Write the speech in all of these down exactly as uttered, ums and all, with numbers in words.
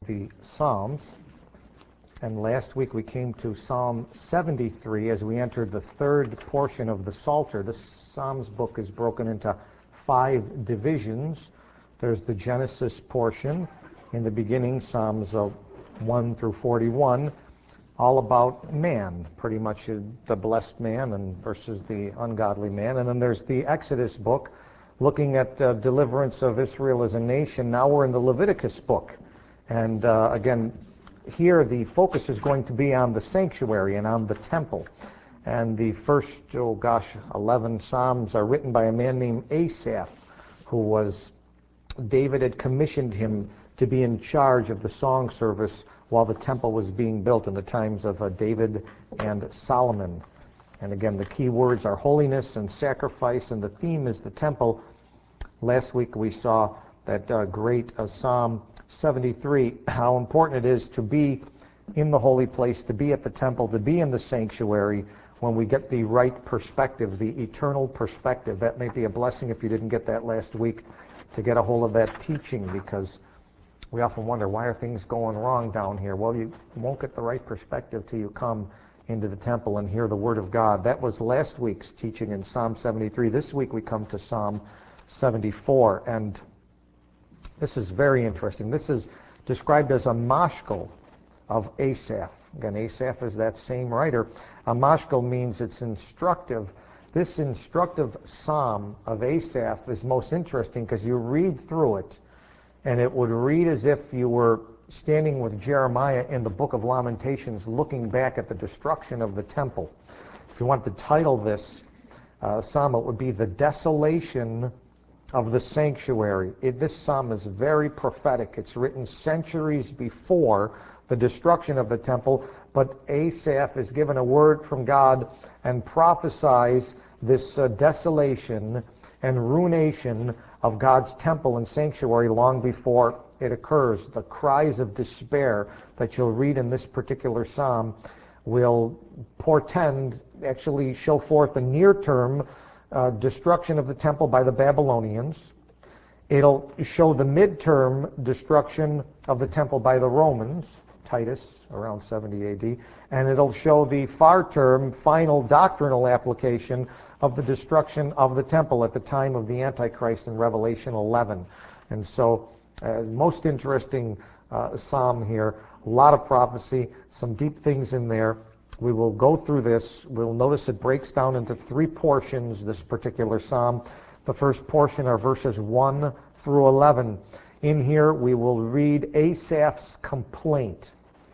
the Psalms, and last week we came to Psalm seventy-three as we entered the third portion of the Psalter. The Psalms book is broken into five divisions. There's the Genesis portion in the beginning, Psalms uh, one through forty-one, all about man, pretty much the blessed man and versus the ungodly man. And then there's the Exodus book, looking at uh, deliverance of Israel as a nation. Now we're in the Leviticus book. And uh, again, here the focus is going to be on the sanctuary and on the temple. And the first, oh gosh, eleven Psalms are written by a man named Asaph, who was, David had commissioned him to be in charge of the song service while the temple was being built in the times of uh, David and Solomon. And again, the key words are holiness and sacrifice, and the theme is the temple. Last week we saw that uh, great uh, Psalm seventy-three, how important it is to be in the holy place, to be at the temple, to be in the sanctuary when we get the right perspective, the eternal perspective. That may be a blessing if you didn't get that last week, to get a hold of that teaching, because we often wonder, why are things going wrong down here? Well, you won't get the right perspective till you come into the temple and hear the Word of God. That was last week's teaching in Psalm seventy-three. This week we come to Psalm seventy-four, and this is very interesting. This is described as a mashkal of Asaph. Again, Asaph is that same writer. A mashkal means it's instructive. This instructive psalm of Asaph is most interesting because you read through it, and it would read as if you were standing with Jeremiah in the book of Lamentations looking back at the destruction of the temple. If you want to title this uh, psalm, it would be The Desolation of the Sanctuary. It, this psalm is very prophetic. It's written centuries before the destruction of the temple, but Asaph is given a word from God and prophesies this uh, desolation and ruination of God's temple and sanctuary long before it occurs. The cries of despair that you'll read in this particular psalm will portend, actually show forth a near-term uh, destruction of the temple by the Babylonians. It'll show the mid-term destruction of the temple by the Romans, Titus, around seventy A D, and it'll show the far-term, final doctrinal application of the destruction of the temple at the time of the Antichrist in Revelation eleven. And so, uh, most interesting uh, psalm here, a lot of prophecy, some deep things in there. We will go through this. We'll notice it breaks down into three portions, this particular psalm. The first portion are verses one through eleven. In here, we will read Asaph's complaint.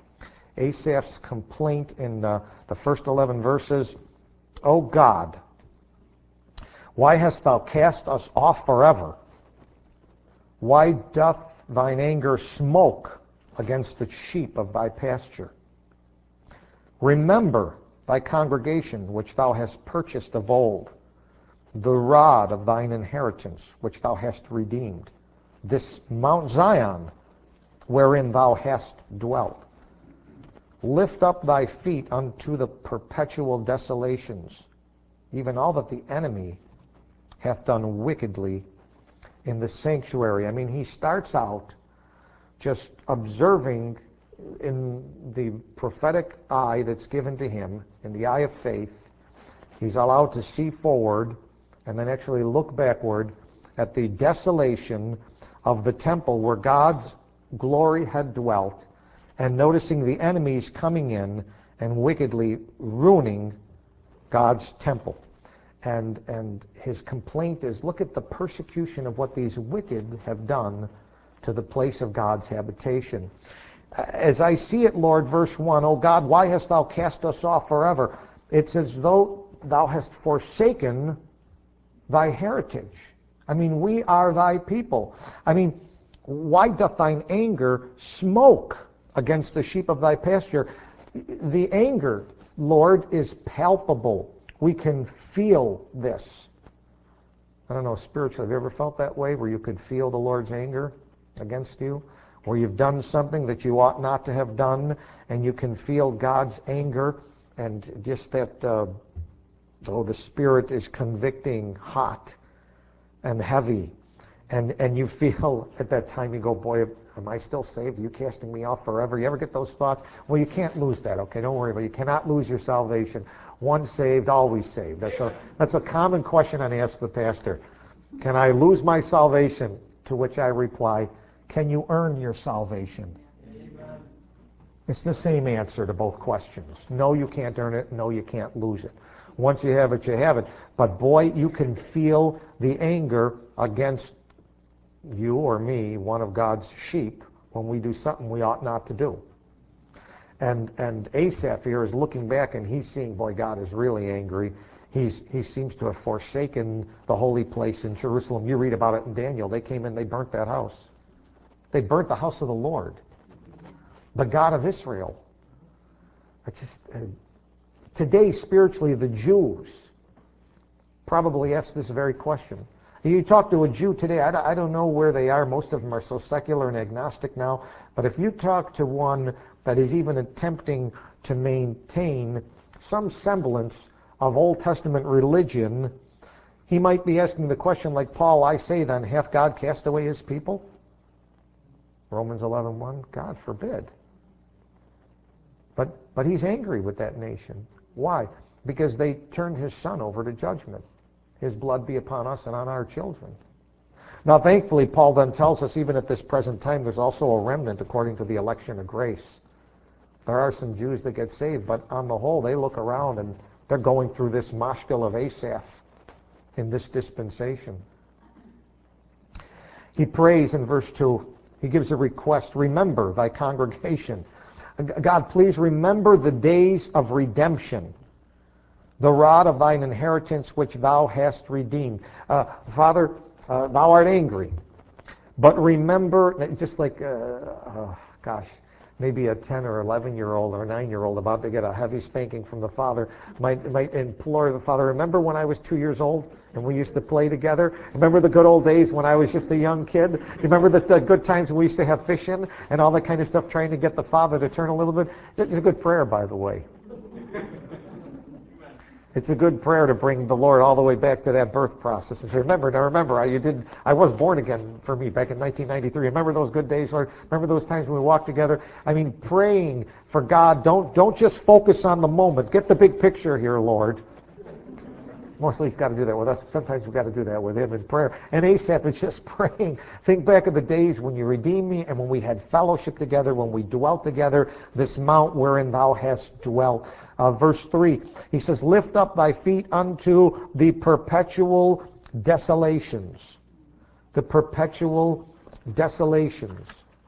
Asaph's complaint in uh, the first eleven verses. O God, why hast thou cast us off forever? Why doth thine anger smoke against the sheep of thy pasture? Remember thy congregation which thou hast purchased of old, the rod of thine inheritance which thou hast redeemed, this Mount Zion wherein thou hast dwelt. Lift up thy feet unto the perpetual desolations, even all that the enemy hath done wickedly in the sanctuary. I mean, he starts out just observing in the prophetic eye that's given to him, in the eye of faith. He's allowed to see forward and then actually look backward at the desolation of the temple where God's glory had dwelt, and noticing the enemies coming in and wickedly ruining God's temple. And and his complaint is, look at the persecution of what these wicked have done to the place of God's habitation. As I see it, Lord, verse one, O God, why hast thou cast us off forever? It's as though thou hast forsaken thy heritage. I mean, we are thy people. I mean, why doth thine anger smoke against the sheep of thy pasture? The anger, Lord, is palpable. We can feel this. I don't know, spiritually, have you ever felt that way, where you could feel the Lord's anger against you? Where you've done something that you ought not to have done, and you can feel God's anger, and just that, uh, oh, the Spirit is convicting, hot and heavy. And and you feel at that time, you go, boy, am I still saved? Are you casting me off forever? You ever get those thoughts? Well, you can't lose that, okay? Don't worry about it. You cannot lose your salvation. Once saved, always saved. That's a, that's a common question I ask the pastor. Can I lose my salvation? To which I reply, can you earn your salvation? Amen. It's the same answer to both questions. No, you can't earn it. No, you can't lose it. Once you have it, you have it. But boy, you can feel the anger against you or me, one of God's sheep, when we do something we ought not to do. And and Asaph here is looking back and he's seeing, boy, God is really angry. He's he seems to have forsaken the holy place in Jerusalem. You read about it in Daniel. They came in, they burnt that house. They burnt the house of the Lord, the God of Israel. I just uh, today, spiritually, the Jews probably ask this very question. You talk to a Jew today, I don't know where they are. Most of them are so secular and agnostic now. But if you talk to one that is even attempting to maintain some semblance of Old Testament religion, he might be asking the question like Paul, I say then, hath God cast away his people? Romans eleven one, God forbid. But, but he's angry with that nation. Why? Because they turned his son over to judgment. His blood be upon us and on our children. Now, thankfully, Paul then tells us, even at this present time, there's also a remnant according to the election of grace. There are some Jews that get saved, but on the whole, they look around and they're going through this mashkal of Asaph in this dispensation. He prays in verse two. He gives a request, remember thy congregation. God, please remember the days of redemption, the rod of thine inheritance which thou hast redeemed. Uh, Father, uh, thou art angry, but remember, just like, uh, uh, gosh, maybe a ten or eleven year old or nine year old about to get a heavy spanking from the father might, might implore the father, remember when I was two years old and we used to play together? Remember the good old days when I was just a young kid? Remember the, the good times when we used to have fishing and all that kind of stuff, trying to get the father to turn a little bit? It's a good prayer, by the way. It's a good prayer to bring the Lord all the way back to that birth process and say, remember, now remember, I, you did, I was born again for me back in nineteen ninety-three. Remember those good days, Lord? Remember those times when we walked together? I mean, praying for God. Don't, don't just focus on the moment. Get the big picture here, Lord. Mostly he's got to do that with us. Sometimes we've got to do that with him in prayer. And Asaph is just praying. Think back of the days when you redeemed me and when we had fellowship together, when we dwelt together, this mount wherein thou hast dwelt. Uh, verse three, he says, lift up thy feet unto the perpetual desolations. The perpetual desolations.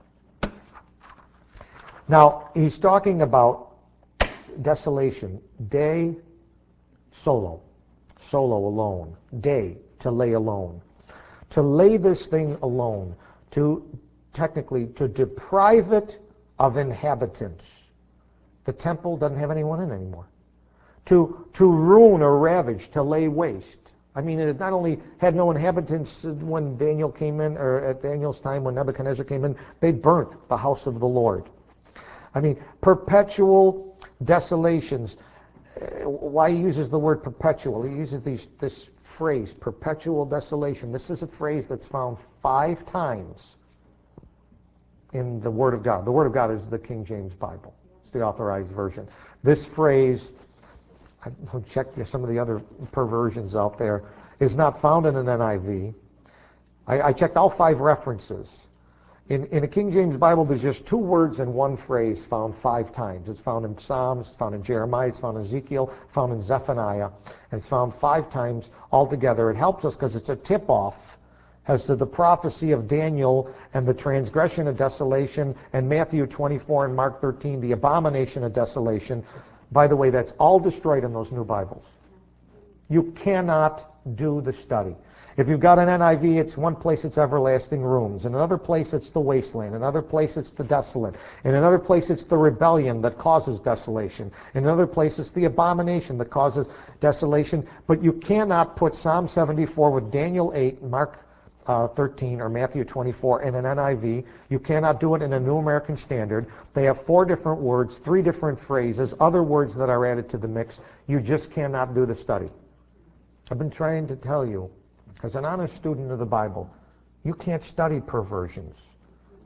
Now, he's talking about desolation. Day, solo. Solo, alone. Day, to lay alone. To lay this thing alone. To, technically, to deprive it of inhabitants. The temple doesn't have anyone in anymore. To, to ruin or ravage, to lay waste. I mean, it not only had no inhabitants when Daniel came in, or at Daniel's time when Nebuchadnezzar came in, they burnt the house of the Lord. I mean, perpetual desolations. Why he uses the word perpetual? He uses these, this phrase, perpetual desolation. This is a phrase that's found five times in the Word of God. The Word of God is the King James Bible. It's the authorized version. This phrase, I checked some of the other perversions out there, is not found in an N I V. I, I checked all five references. In, in the King James Bible, there's just two words in one phrase found five times. It's found in Psalms, it's found in Jeremiah, it's found in Ezekiel, found in Zephaniah, and it's found five times altogether. It helps us because it's a tip-off as to the prophecy of Daniel and the transgression of desolation, and Matthew twenty-four and Mark thirteen, the abomination of desolation. By the way, that's all destroyed in those new Bibles. You cannot do the study. If you've got an N I V, it's one place it's everlasting rooms. In another place it's the wasteland. In another place it's the desolate. In another place it's the rebellion that causes desolation. In another place it's the abomination that causes desolation. But you cannot put Psalm seventy-four with Daniel eight, Mark uh, thirteen, or Matthew twenty-four in an N I V. You cannot do it in a New American Standard. They have four different words, three different phrases, other words that are added to the mix. You just cannot do the study. I've been trying to tell you, as an honest student of the Bible, you can't study perversions.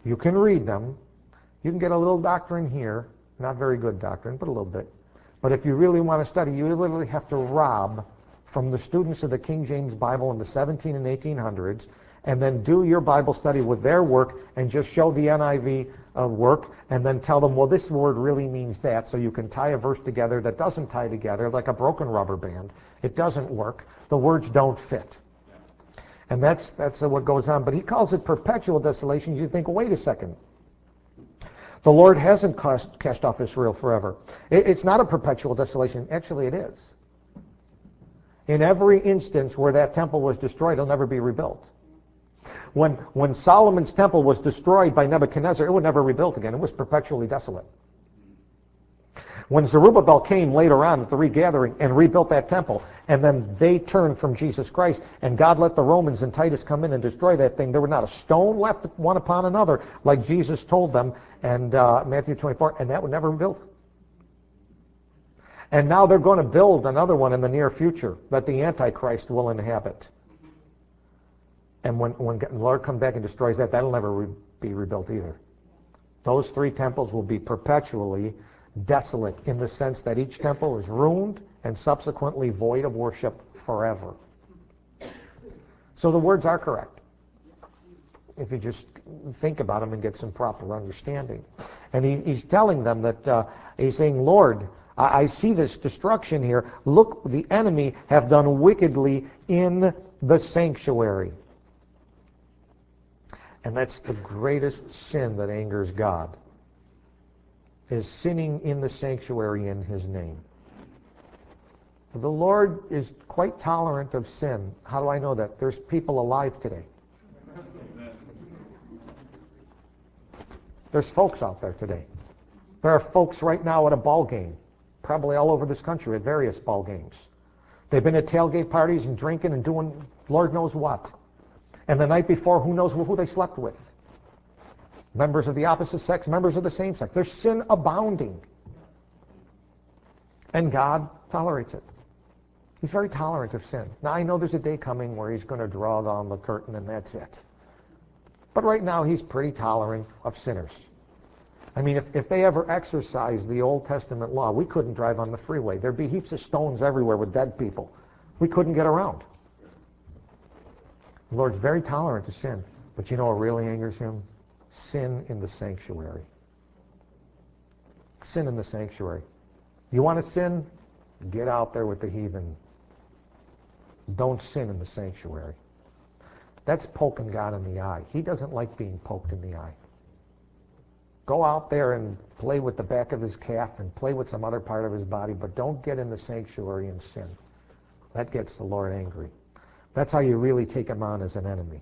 You can read them. You can get a little doctrine here, not very good doctrine, but a little bit. But if you really want to study, you literally have to rob from the students of the King James Bible in the seventeen and eighteen hundreds, and then do your Bible study with their work and just show the N I V uh, work, and then tell them, well, this word really means that, so you can tie a verse together that doesn't tie together like a broken rubber band. It doesn't work. The words don't fit. And that's that's uh, what goes on. But he calls it perpetual desolation. You think, wait a second. The Lord hasn't cast, cast off Israel forever. It, it's not a perpetual desolation. Actually, it is. In every instance where that temple was destroyed, it'll never be rebuilt. When, when Solomon's temple was destroyed by Nebuchadnezzar, it was never rebuilt again. It was perpetually desolate. When Zerubbabel came later on at the regathering and rebuilt that temple, and then they turned from Jesus Christ, and God let the Romans and Titus come in and destroy that thing, there was not a stone left one upon another, like Jesus told them in uh, Matthew twenty-four, and that was never rebuilt. And now they're going to build another one in the near future that the Antichrist will inhabit. And when, when the Lord comes back and destroys that, that'll never re- be rebuilt either. Those three temples will be perpetually desolate in the sense that each temple is ruined and subsequently void of worship forever. So the words are correct, if you just think about them and get some proper understanding. And he, he's telling them that, uh, he's saying, Lord, I, I see this destruction here. Look, the enemy have done wickedly in the sanctuary. And that's the greatest sin that angers God, is sinning in the sanctuary in his name. The Lord is quite tolerant of sin. How do I know that? There's people alive today. There's folks out there today. There are folks right now at a ball game, probably all over this country at various ball games. They've been at tailgate parties and drinking and doing Lord knows what. And the night before, who knows who they slept with. Members of the opposite sex, members of the same sex. There's sin abounding. And God tolerates it. He's very tolerant of sin. Now, I know there's a day coming where he's going to draw down the curtain and that's it. But right now, he's pretty tolerant of sinners. I mean, if, if they ever exercised the Old Testament law, we couldn't drive on the freeway. There'd be heaps of stones everywhere with dead people. We couldn't get around. The Lord's very tolerant of sin. But you know what really angers him? Sin in the sanctuary. Sin in the sanctuary. You want to sin? Get out there with the heathen. Don't sin in the sanctuary. That's poking God in the eye. He doesn't like being poked in the eye. Go out there and play with the back of his calf and play with some other part of his body, but don't get in the sanctuary and sin. That gets the Lord angry. That's how you really take him on as an enemy.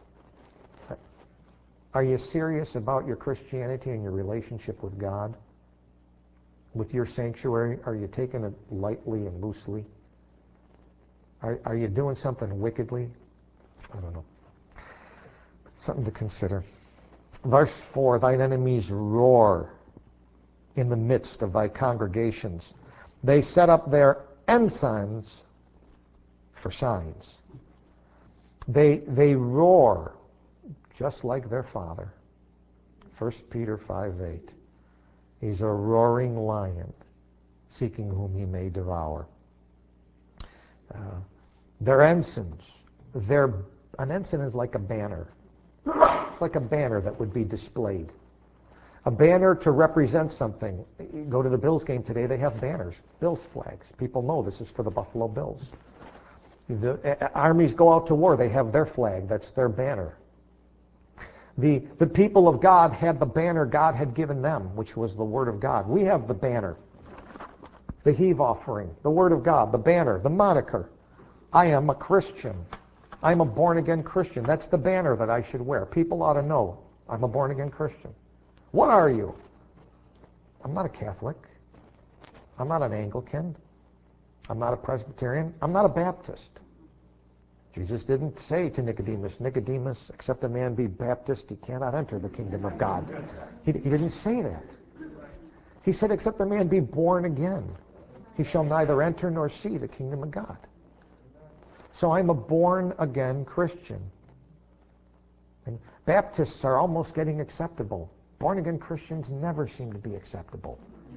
Are you serious about your Christianity and your relationship with God? With your sanctuary, are you taking it lightly and loosely? Are, are you doing something wickedly? I don't know. Something to consider. Verse four, thine enemies roar in the midst of thy congregations. They set up their ensigns for signs. They, they roar just like their father. First Peter five eight. He's a roaring lion, seeking whom he may devour. Uh, their ensigns, their, an ensign is like a banner. It's like a banner that would be displayed. A banner to represent something. You go to the Bills game today, they have banners, Bills flags. People know this is for the Buffalo Bills. The uh, armies go out to war, they have their flag, that's their banner. The, the people of God had the banner God had given them, which was the Word of God. We have the banner, the heave offering, the Word of God, the banner, the moniker. I am a Christian. I'm a born-again Christian. That's the banner that I should wear. People ought to know I'm a born-again Christian. What are you? I'm not a Catholic. I'm not an Anglican. I'm not a Presbyterian. I'm not a Baptist. Jesus didn't say to Nicodemus, Nicodemus, except a man be Baptist, he cannot enter the kingdom of God. He, he didn't say that. He said, except a man be born again, he shall neither enter nor see the kingdom of God. So I'm a born-again Christian. And Baptists are almost getting acceptable. Born-again Christians never seem to be acceptable.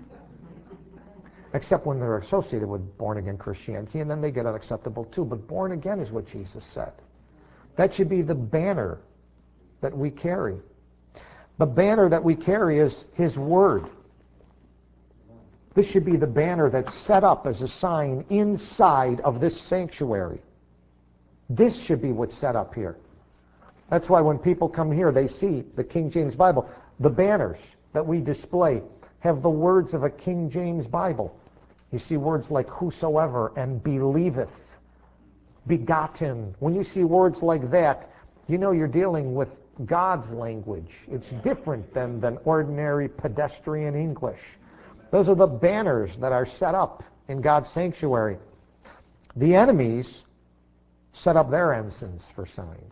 Except when they're associated with born-again Christianity, and then they get unacceptable too. But born again is what Jesus said. That should be the banner that we carry. The banner that we carry is His Word. This should be the banner that's set up as a sign inside of this sanctuary. This should be what's set up here. That's why when people come here, they see the King James Bible. The banners that we display have the words of a King James Bible. You see words like whosoever and believeth, begotten. When you see words like that, you know you're dealing with God's language. It's different than, than ordinary pedestrian English. Those are the banners that are set up in God's sanctuary. The enemies set up their ensigns for signs.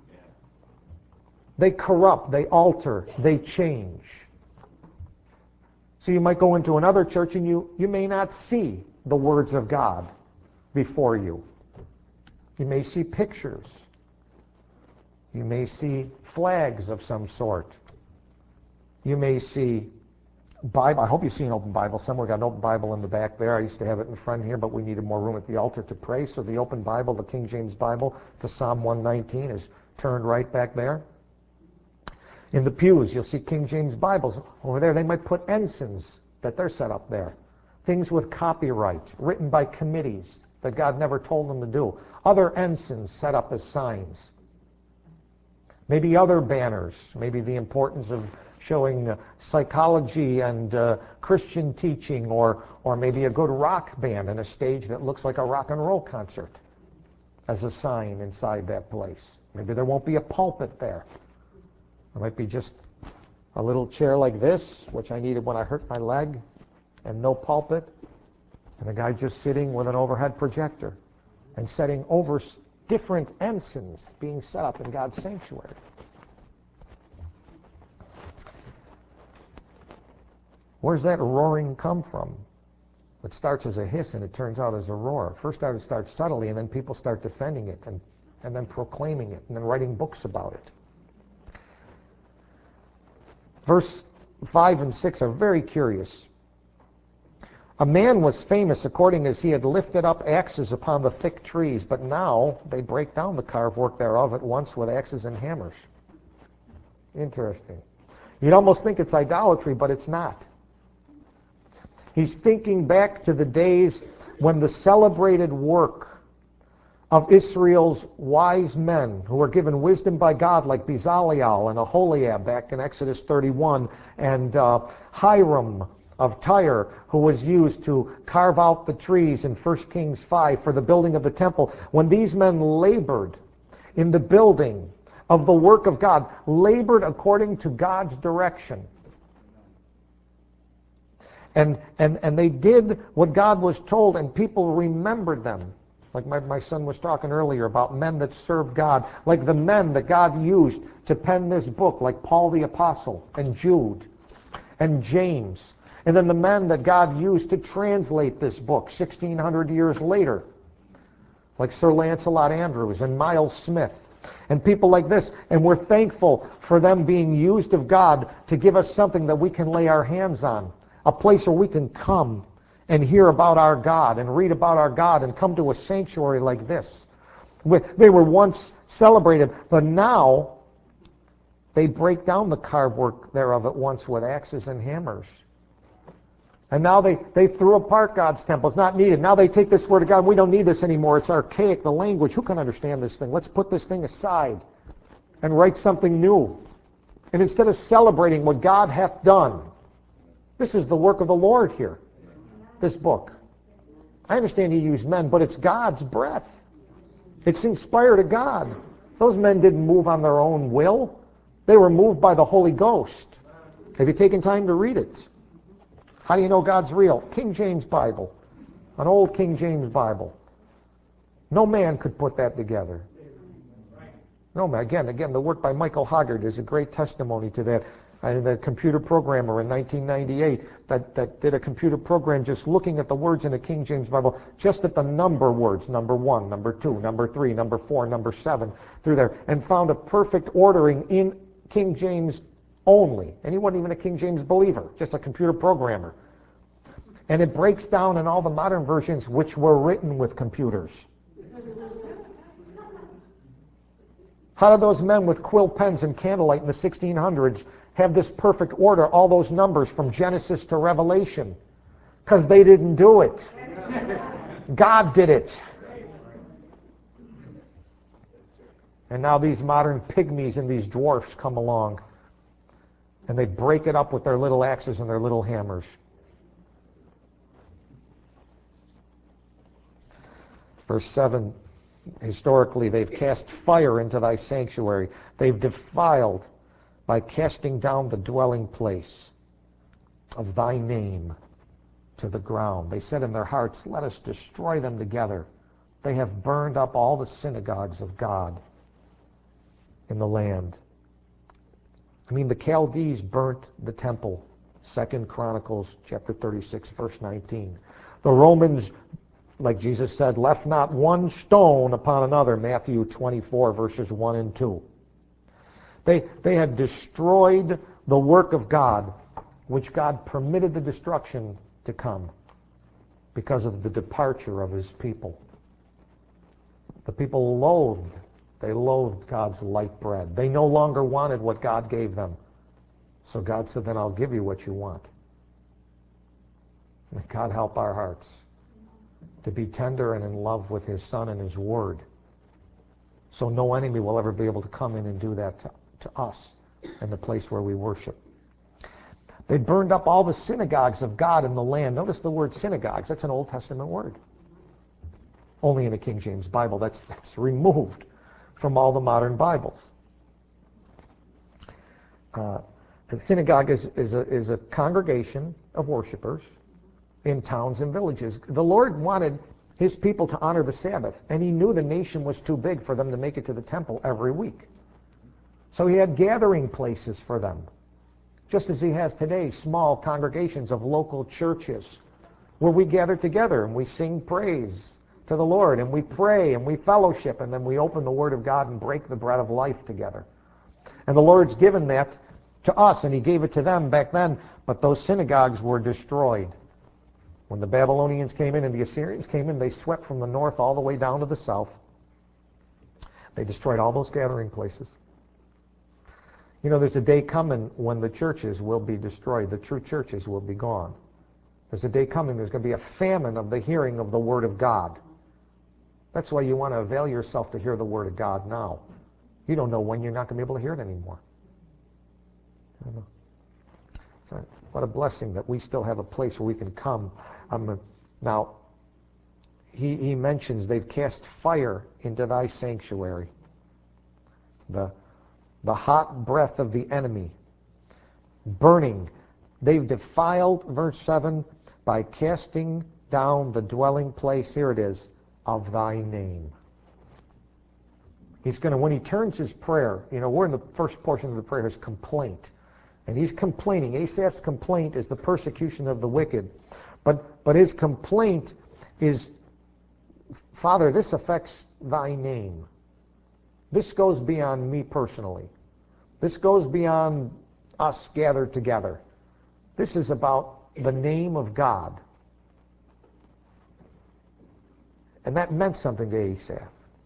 They corrupt, they alter, they change. So you might go into another church and you, you may not see the words of God before you. You may see pictures. You may see flags of some sort. You may see Bible. I hope you see an open Bible somewhere. Got an open Bible in the back there. I used to have it in front here, but we needed more room at the altar to pray. So the open Bible, the King James Bible, to Psalm one nineteen is turned right back there. In the pews, you'll see King James Bibles. Over there, they might put ensigns that they're set up there. Things with copyright, written by committees that God never told them to do. Other ensigns set up as signs. Maybe other banners. Maybe the importance of showing uh, psychology and uh, Christian teaching, or, or maybe a good rock band and a stage that looks like a rock and roll concert as a sign inside that place. Maybe there won't be a pulpit there. There might be just a little chair like this, which I needed when I hurt my leg, and no pulpit, and a guy just sitting with an overhead projector and setting over different ensigns being set up in God's sanctuary. Where's that roaring come from? It starts as a hiss and it turns out as a roar. First it starts subtly, and then people start defending it and, and then proclaiming it and then writing books about it. Verse five and six are very curious. A man was famous according as he had lifted up axes upon the thick trees, but now they break down the carved work thereof at once with axes and hammers. Interesting. You'd almost think it's idolatry, but it's not. He's thinking back to the days when the celebrated work of Israel's wise men who were given wisdom by God, like Bezalel and Aholiab back in Exodus thirty-one, and uh, Hiram of Tyre, who was used to carve out the trees in First Kings five for the building of the temple. When these men labored in the building of the work of God, labored according to God's direction, and, and, and they did what God was told, and people remembered them. Like my, my son was talking earlier about men that served God, like the men that God used to pen this book, like Paul the Apostle and Jude and James. And then the men that God used to translate this book sixteen hundred years later, like Sir Lancelot Andrews and Miles Smith and people like this. And we're thankful for them being used of God to give us something that we can lay our hands on, a place where we can come and hear about our God and read about our God and come to a sanctuary like this. They were once celebrated, but now they break down the carved work thereof at once with axes and hammers. And now they, they threw apart God's temple. It's not needed. Now they take this word of God. We don't need this anymore. It's archaic, the language. Who can understand this thing? Let's put this thing aside and write something new. And instead of celebrating what God hath done, this is the work of the Lord here. This book. I understand He used men, but it's God's breath. It's inspired of God. Those men didn't move on their own will. They were moved by the Holy Ghost. Have you taken time to read it? How do you know God's real? King James Bible. An old King James Bible. No man could put that together. No man. Again, again, the work by Michael Hoggart is a great testimony to that. And the computer programmer in nineteen ninety-eight that, that did a computer program just looking at the words in the King James Bible, just at the number words, number one, number two, number three, number four, number seven, through there, and found a perfect ordering in King James only. And he wasn't even a King James believer, just a computer programmer. And it breaks down in all the modern versions which were written with computers. How did those men with quill pens and candlelight in the sixteen hundreds have this perfect order, all those numbers from Genesis to Revelation? Because they didn't do it. God did it. And now these modern pygmies and these dwarfs come along, and they break it up with their little axes and their little hammers. Verse seven, historically, they've cast fire into thy sanctuary. They've defiled by casting down the dwelling place of thy name to the ground. They said in their hearts, let us destroy them together. They have burned up all the synagogues of God in the land. I mean, the Chaldees burnt the temple. Second Chronicles chapter thirty-six, verse nineteen. The Romans, like Jesus said, left not one stone upon another. Matthew twenty-four, verses one and two. They, they had destroyed the work of God, which God permitted the destruction to come because of the departure of his people. The people loathed, they loathed God's light bread. They no longer wanted what God gave them. So God said, then I'll give you what you want. May God help our hearts to be tender and in love with his Son and his Word, so no enemy will ever be able to come in and do that to, to us in the place where we worship. They burned up all the synagogues of God in the land. Notice the word synagogues. That's an Old Testament word. Only in the King James Bible. That's, that's removed from all the modern Bibles. Uh, a synagogue is, is, a, is a congregation of worshipers in towns and villages. The Lord wanted his people to honor the Sabbath, and he knew the nation was too big for them to make it to the temple every week. So he had gathering places for them, just as he has today, small congregations of local churches where we gather together and we sing praise to the Lord and we pray and we fellowship, and then we open the Word of God and break the bread of life together. And the Lord's given that to us, and he gave it to them back then, but those synagogues were destroyed. When the Babylonians came in and the Assyrians came in, they swept from the north all the way down to the south. They destroyed all those gathering places. You know, there's a day coming when the churches will be destroyed. The true churches will be gone. There's a day coming, there's going to be a famine of the hearing of the Word of God. That's why you want to avail yourself to hear the Word of God now. You don't know when you're not going to be able to hear it anymore. I don't know. So, what a blessing that we still have a place where we can come. Um, now, he, he mentions they've cast fire into thy sanctuary. The, the hot breath of the enemy, burning. They've defiled, verse seven, by casting down the dwelling place, here it is, of thy name. He's going to, when he turns his prayer, you know, we're in the first portion of the prayer, his complaint. And he's complaining. Asaph's complaint is the persecution of the wicked. But, but his complaint is, Father, this affects thy name. This goes beyond me personally. This goes beyond us gathered together. This is about the name of God. And that meant something to Asaph.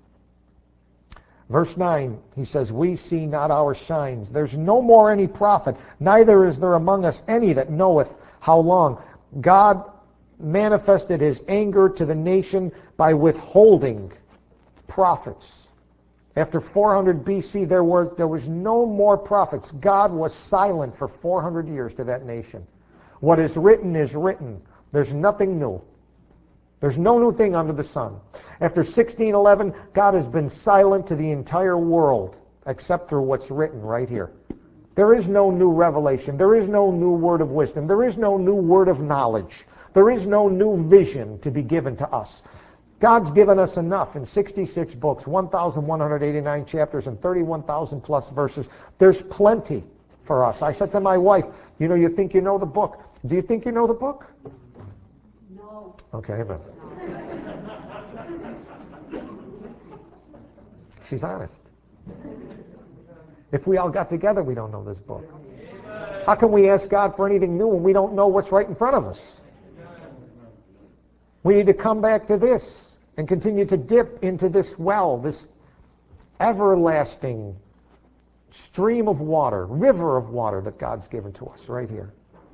Verse nine, he says, we see not our signs. There's no more any prophet, neither is there among us any that knoweth how long. God manifested his anger to the nation by withholding prophets. After four hundred B C, there were there was no more prophets. God was silent for four hundred years to that nation. What is written is written. There's nothing new. There's no new thing under the sun. After sixteen eleven, God has been silent to the entire world, except for what's written right here. There is no new revelation. There is no new word of wisdom. There is no new word of knowledge. There is no new vision to be given to us. God's given us enough in sixty-six books, one thousand one hundred eighty-nine chapters, and thirty-one thousand plus verses. There's plenty for us. I said to my wife, you know, you think you know the book. Do you think you know the book? No. Okay, but she's honest. If we all got together, we don't know this book. How can we ask God for anything new when we don't know what's right in front of us? We need to come back to this and continue to dip into this well, this everlasting stream of water, river of water that God's given to us right here.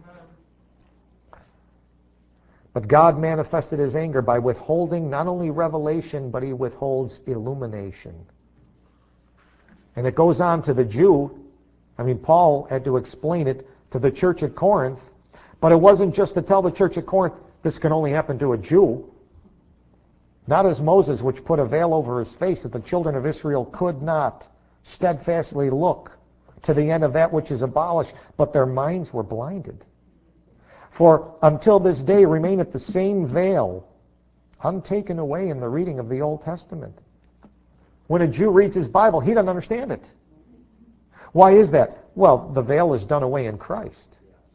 But God manifested his anger by withholding not only revelation, but he withholds illumination. And it goes on to the Jew. I mean, Paul had to explain it to the church at Corinth, but it wasn't just to tell the church at Corinth, this can only happen to a Jew. Not as Moses, which put a veil over his face that the children of Israel could not steadfastly look to the end of that which is abolished, but their minds were blinded. For until this day remaineth the same veil, untaken away in the reading of the Old Testament. When a Jew reads his Bible, he doesn't understand it. Why is that? Well, the veil is done away in Christ.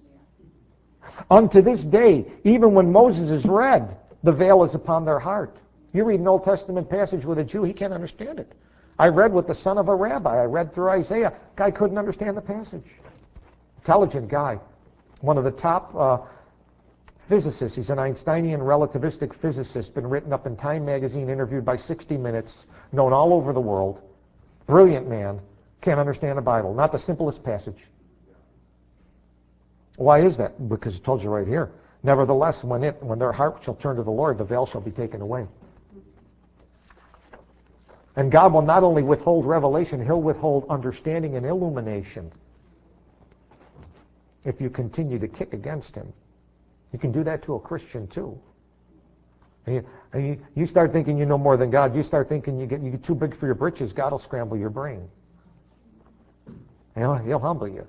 Unto this day, even when Moses is read, the veil is upon their heart. You read an Old Testament passage with a Jew, he can't understand it. I read with the son of a rabbi. I read through Isaiah. Guy couldn't understand the passage. Intelligent guy. One of the top uh, physicists. He's an Einsteinian relativistic physicist, been written up in Time magazine, interviewed by sixty minutes, known all over the world. Brilliant man. Can't understand the Bible. Not the simplest passage. Why is that? Because it told you right here. Nevertheless, when it, when their heart shall turn to the Lord, the veil shall be taken away. And God will not only withhold revelation, he'll withhold understanding and illumination if you continue to kick against him. You can do that to a Christian too. And you, and you, you start thinking you know more than God. You start thinking you get, you get too big for your britches. God will scramble your brain. He'll, he'll humble you.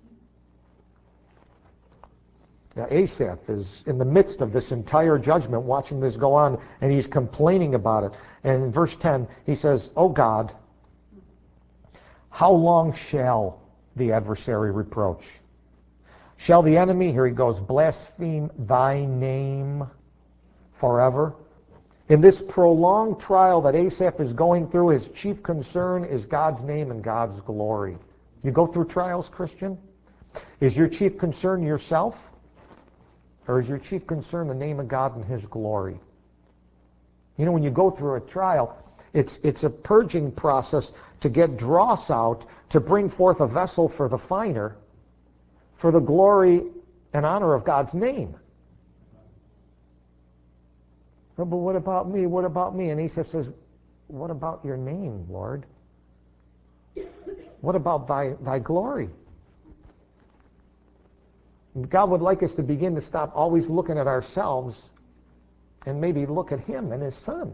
Now, Asaph is in the midst of this entire judgment, watching this go on, and he's complaining about it. And in verse ten, he says, "O God, how long shall the adversary reproach? Shall the enemy," here he goes, "blaspheme thy name forever?" In this prolonged trial that Asaph is going through, his chief concern is God's name and God's glory. You go through trials, Christian? Is your chief concern yourself? Or is your chief concern the name of God and his glory? You know, when you go through a trial, it's it's a purging process to get dross out, to bring forth a vessel for the finer, for the glory and honor of God's name. Oh, but what about me? What about me? And Asaph says, what about your name, Lord? What about thy, thy glory? God would like us to begin to stop always looking at ourselves and maybe look at him and his son.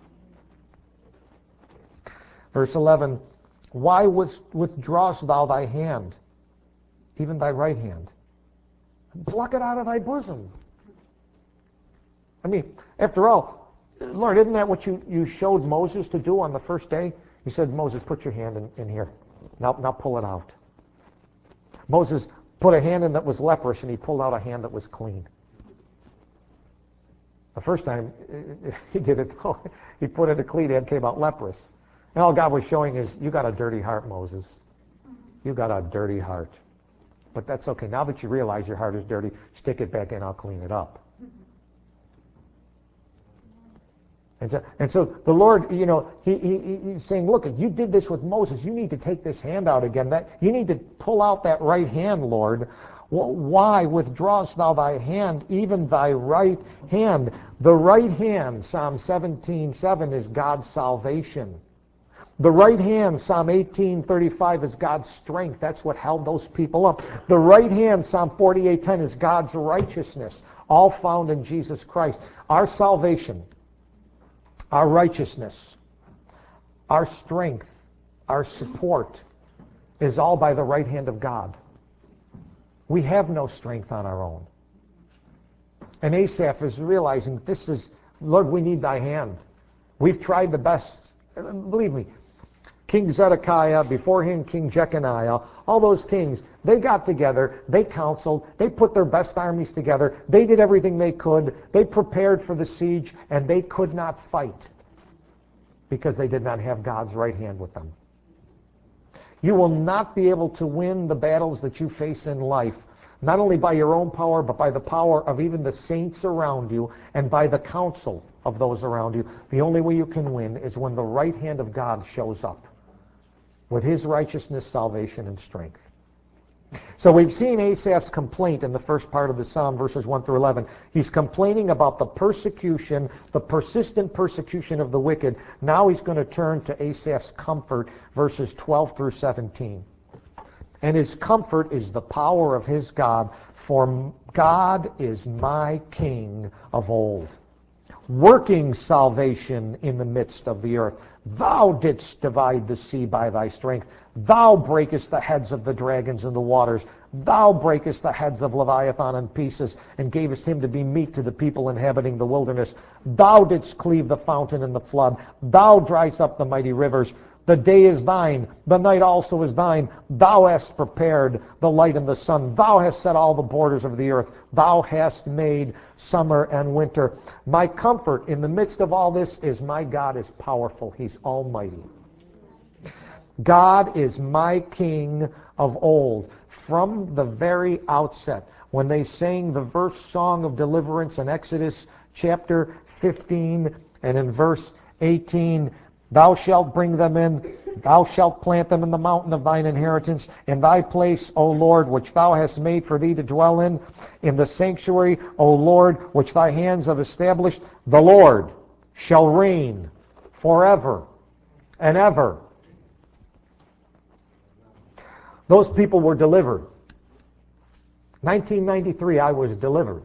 Verse eleven, "Why withdrawest thou thy hand, even thy right hand? Pluck it out of thy bosom." I mean, after all, Lord, isn't that what you, you showed Moses to do on the first day? You said, "Moses, put your hand in, in here. Now, now pull it out." Moses put a hand in that was leprous, and he pulled out a hand that was clean. The first time he did it, he put in a clean hand, came out leprous. And all God was showing is, you got a dirty heart, Moses. You got a dirty heart. But that's okay. Now that you realize your heart is dirty, stick it back in, I'll clean it up. And so, and so the Lord, you know, he, he, he's saying, look, you did this with Moses. You need to take this hand out again. That you need to pull out that right hand, Lord. Why withdrawest thou thy hand, even thy right hand? The right hand, Psalm seventeen seven, is God's salvation. The right hand, Psalm eighteen thirty-five, is God's strength. That's what held those people up. The right hand, Psalm forty-eight ten, is God's righteousness, all found in Jesus Christ. Our salvation, our righteousness, our strength, our support is all by the right hand of God. We have no strength on our own. And Asaph is realizing this is, Lord, we need thy hand. We've tried the best. Believe me, King Zedekiah, before him King Jeconiah, all those kings, they got together, they counseled, they put their best armies together, they did everything they could, they prepared for the siege, and they could not fight because they did not have God's right hand with them. You will not be able to win the battles that you face in life, not only by your own power, but by the power of even the saints around you and by the counsel of those around you. The only way you can win is when the right hand of God shows up with his righteousness, salvation, and strength. So we've seen Asaph's complaint in the first part of the psalm, verses one through eleven. He's complaining about the persecution, the persistent persecution of the wicked. Now he's going to turn to Asaph's comfort, verses twelve through seventeen. And his comfort is the power of his God, for God is my King of old, working salvation in the midst of the earth. Thou didst divide the sea by thy strength. Thou breakest the heads of the dragons in the waters. Thou breakest the heads of Leviathan in pieces, and gavest him to be meat to the people inhabiting the wilderness. Thou didst cleave the fountain in the flood. Thou driest up the mighty rivers. The day is thine, the night also is thine. Thou hast prepared the light and the sun. Thou hast set all the borders of the earth. Thou hast made summer and winter. My comfort in the midst of all this is my God is powerful. He's almighty. God is my King of old. From the very outset, when they sang the verse song of deliverance in Exodus chapter fifteen and in verse eighteen, thou shalt bring them in, thou shalt plant them in the mountain of thine inheritance, in thy place, O Lord, which thou hast made for thee to dwell in, in the sanctuary, O Lord, which thy hands have established, the Lord shall reign forever and ever. Those people were delivered. nineteen ninety-three, I was delivered.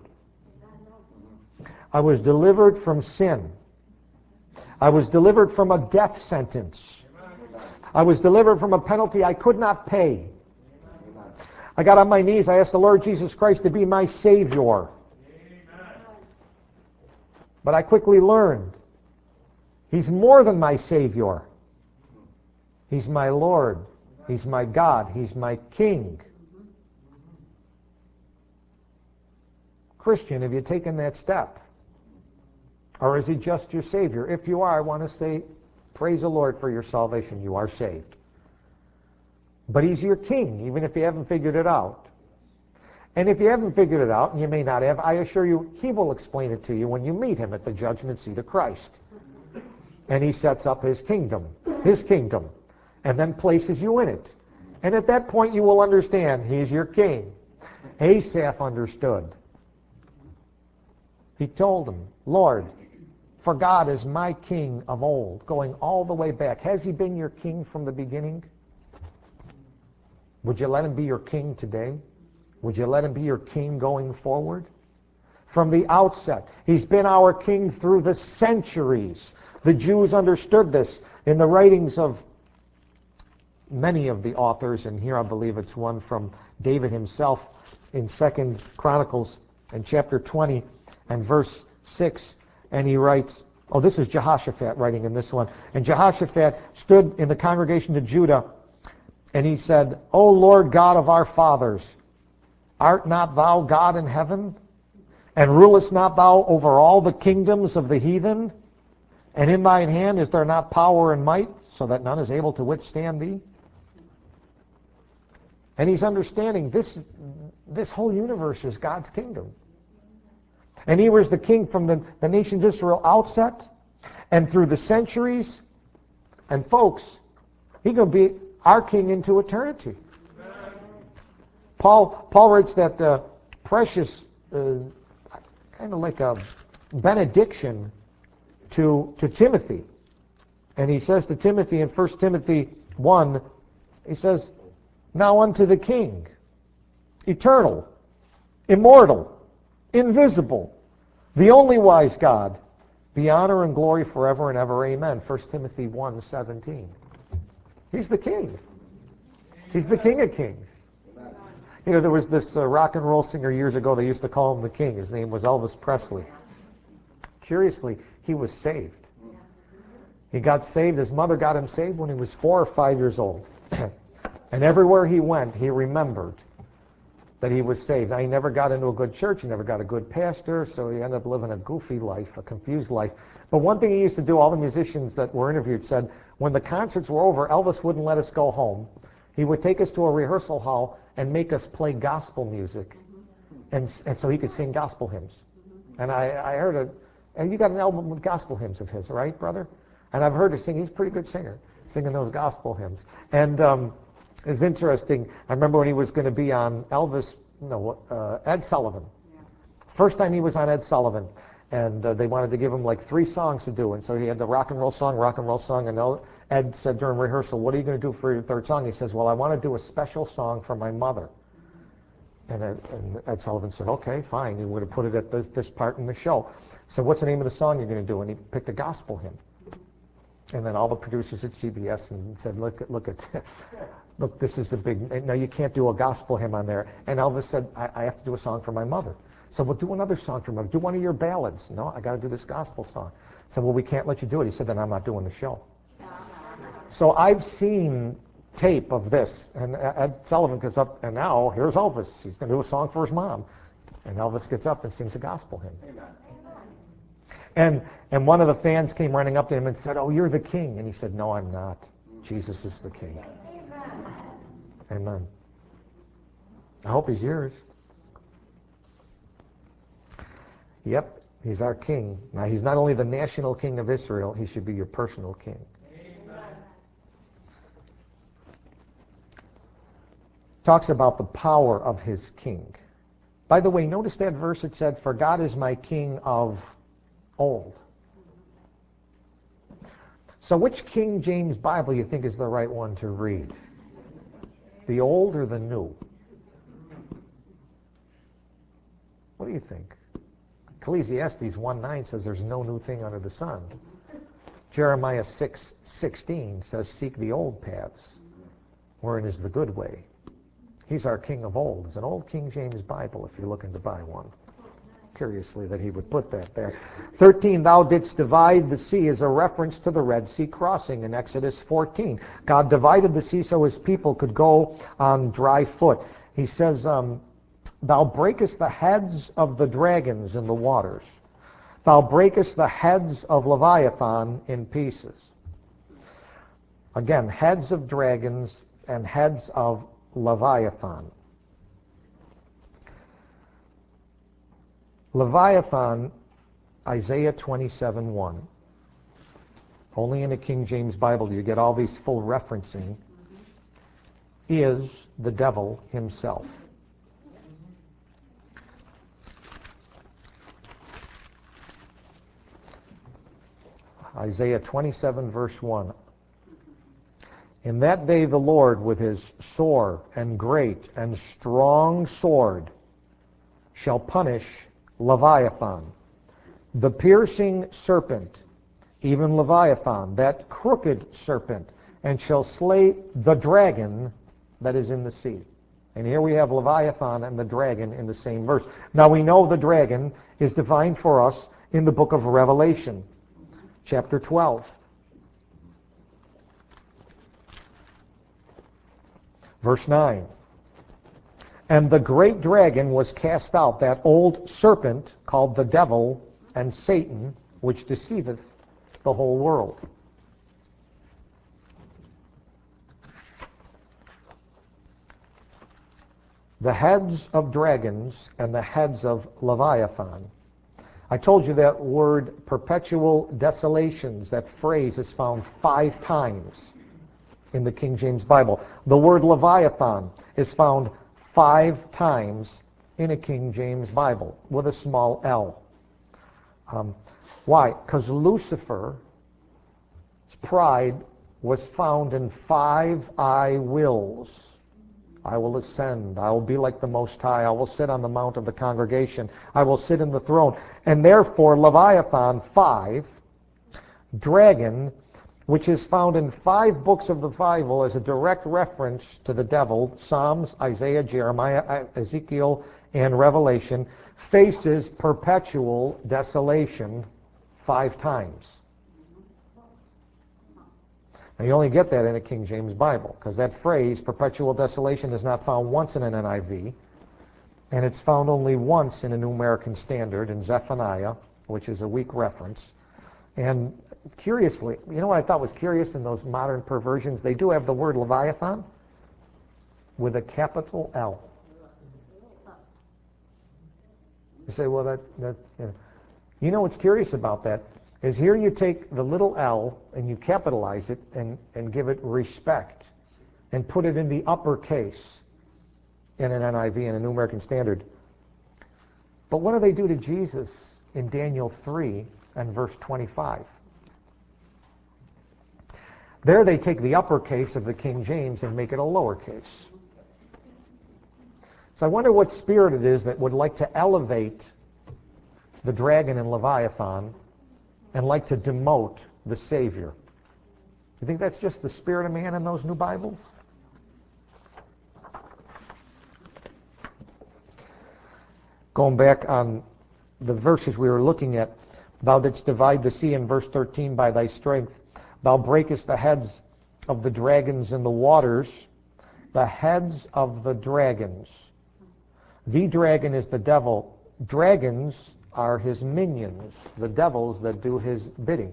I was delivered from sin. I was delivered from a death sentence. I was delivered from a penalty I could not pay. I got on my knees. I asked the Lord Jesus Christ to be my Savior. But I quickly learned He's more than my Savior. He's my Lord. He's my God. He's my King. Christian, have you taken that step? Or is he just your Savior? If you are, I want to say, praise the Lord for your salvation. You are saved. But he's your King, even if you haven't figured it out. And if you haven't figured it out, and you may not have, I assure you, he will explain it to you when you meet him at the judgment seat of Christ. And he sets up his kingdom, his kingdom, and then places you in it. And at that point, you will understand he's your King. Asaph understood. He told him, Lord, for God is my King of old, going all the way back. Has he been your King from the beginning? Would you let him be your King today? Would you let him be your King going forward? From the outset, he's been our King through the centuries. The Jews understood this in the writings of many of the authors, and here I believe it's one from David himself in Second Chronicles in chapter twenty and verse six, and he writes, oh, this is Jehoshaphat writing in this one, and Jehoshaphat stood in the congregation of Judah, and he said, O Lord God of our fathers, art not thou God in heaven? And rulest not thou over all the kingdoms of the heathen? And in thine hand is there not power and might, so that none is able to withstand thee? And he's understanding this, this whole universe is God's kingdom. And he was the king from the, the nation of Israel outset and through the centuries. And folks, he's going to be our king into eternity. Paul, Paul writes that the precious, uh, kind of like a benediction to, to Timothy. And he says to Timothy in First Timothy one, he says, now unto the King, eternal, immortal, invisible, the only wise God, be honor and glory forever and ever. Amen. First Timothy one seventeen. He's the King. He's the King of Kings. You know, there was this uh, rock and roll singer years ago, they used to call him the King. His name was Elvis Presley. Curiously, he was saved. He got saved. His mother got him saved when he was four or five years old. And everywhere he went, he remembered that he was saved. Now, he never got into a good church. He never got a good pastor, so he ended up living a goofy life, a confused life. But one thing he used to do, all the musicians that were interviewed said, when the concerts were over, Elvis wouldn't let us go home. He would take us to a rehearsal hall and make us play gospel music, and, and so he could sing gospel hymns. And I, I heard a, and you got an album with gospel hymns of his, right, brother? And I've heard her sing. He's a pretty good singer, singing those gospel hymns. And um, it's interesting. I remember when he was going to be on Elvis, no, uh, Ed Sullivan. Yeah. First time he was on Ed Sullivan, and uh, they wanted to give him like three songs to do. And so he had the rock and roll song, rock and roll song, and Ed said during rehearsal, "What are you going to do for your third song?" He says, "Well, I want to do a special song for my mother." And Ed, and Ed Sullivan said, "Okay, fine." He would have put it at this, this part in the show. So what's the name of the song you're going to do? And he picked a gospel hymn. And then all the producers at C B S and said, "Look, at, look at, look, this is a big. No, you can't do a gospel hymn on there." And Elvis said, I, "I have to do a song for my mother." So we'll do another song for my mother. Do one of your ballads. No, I got to do this gospel song. So well, we can't let you do it. He said, "Then I'm not doing the show." So I've seen tape of this, and Ed Sullivan gets up, and now here's Elvis. He's going to do a song for his mom, and Elvis gets up and sings a gospel hymn. Amen. And and one of the fans came running up to him and said, "Oh, you're the king." And he said, "No, I'm not. Jesus is the king." Amen. Amen. I hope he's yours. Yep, he's our king. Now, he's not only the national king of Israel, he should be your personal king. Amen. Talks about the power of his king. By the way, notice that verse it said, "For God is my king of old." So which King James Bible you think is the right one to read? The old or the new? What do you think? Ecclesiastes one nine says there's no new thing under the sun. Jeremiah six sixteen says, "Seek the old paths, wherein is the good way." He's our king of old. It's an old King James Bible if you're looking to buy one. Curiously that he would put that there. thirteen, "Thou didst divide the sea," is a reference to the Red Sea crossing in Exodus fourteen. God divided the sea so his people could go on dry foot. He says, um, "Thou breakest the heads of the dragons in the waters. Thou breakest the heads of Leviathan in pieces." Again, heads of dragons and heads of Leviathan. Leviathan, Isaiah twenty-seven one. Only in the King James Bible do you get all these full referencing. Is the devil himself. Isaiah twenty-seven verse one. "In that day the Lord with his sore and great and strong sword shall punish Leviathan, the piercing serpent, even Leviathan, that crooked serpent, and shall slay the dragon that is in the sea." And here we have Leviathan and the dragon in the same verse. Now we know the dragon is defined for us in the book of Revelation, chapter twelve. Verse nine. "And the great dragon was cast out, that old serpent called the devil and Satan, which deceiveth the whole world." The heads of dragons and the heads of Leviathan. I told you that word perpetual desolations, that phrase is found five times in the King James Bible. The word Leviathan is found five times in a King James Bible with a small L. Um, why? Because Lucifer's pride was found in five I wills. I will ascend. I will be like the Most High. I will sit on the mount of the congregation. I will sit in the throne. And therefore, Leviathan, five, dragon, which is found in five books of the Bible as a direct reference to the devil, Psalms, Isaiah, Jeremiah, Ezekiel, and Revelation, faces perpetual desolation five times. Now you only get that in a King James Bible, because that phrase, perpetual desolation, is not found once in an N I V, and it's found only once in a New American Standard, in Zephaniah, which is a weak reference. And curiously, you know what I thought was curious in those modern perversions? They do have the word Leviathan, with a capital L. You say, well, that, that you know. You know what's curious about that is here you take the little L and you capitalize it and, and give it respect and put it in the uppercase in an N I V and a New American Standard. But what do they do to Jesus in Daniel three and verse twenty-five? There they take the uppercase of the King James and make it a lowercase. So I wonder what spirit it is that would like to elevate the dragon and Leviathan and like to demote the Savior. You think that's just the spirit of man in those new Bibles? Going back on the verses we were looking at, thou didst divide the sea in verse thirteen by thy strength. Thou breakest the heads of the dragons in the waters. The heads of the dragons. The dragon is the devil. Dragons are his minions, the devils that do his bidding.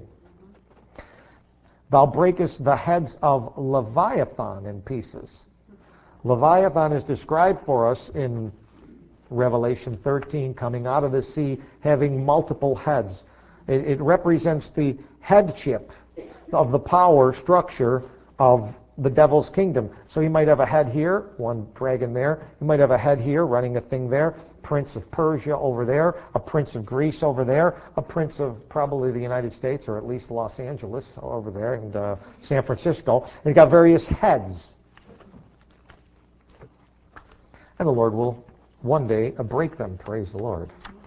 Thou breakest the heads of Leviathan in pieces. Leviathan is described for us in Revelation thirteen, coming out of the sea, having multiple heads. It, it represents the headship of the power structure of the devil's kingdom. So you might have a head here, one dragon there. You might have a head here running a thing there. Prince of Persia over there, a prince of Greece over there, a prince of probably the United States, or at least Los Angeles over there, and uh, San Francisco. And you've got various heads. And the Lord will one day break them, praise the Lord.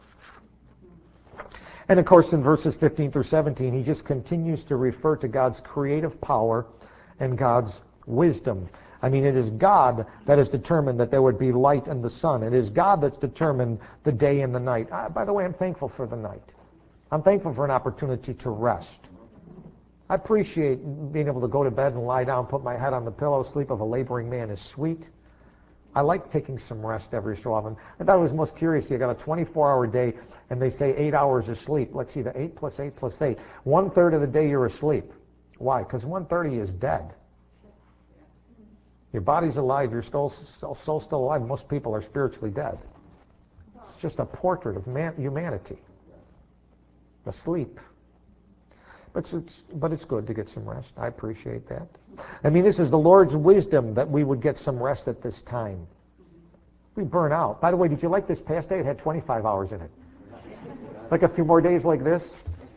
And of course in verses fifteen through seventeen, he just continues to refer to God's creative power and God's wisdom. I mean, it is God that has determined that there would be light in the sun. It is God that's determined the day and the night. Uh, by the way, I'm thankful for the night. I'm thankful for an opportunity to rest. I appreciate being able to go to bed and lie down, put my head on the pillow. Sleep of a laboring man is sweet. I like taking some rest every so often. I thought it was most curious. You got a twenty-four hour day, and they say eight hours of sleep. Let's see, the eight plus eight plus eight. One third of the day you're asleep. Why? Because one thirty is dead. Your body's alive, your soul's, soul's still alive. Most people are spiritually dead. It's just a portrait of man, humanity. Asleep. But it's, but it's good to get some rest. I appreciate that. I mean, this is the Lord's wisdom that we would get some rest at this time. We burn out. By the way, did you like this past day? It had twenty-five hours in it. Like a few more days like this?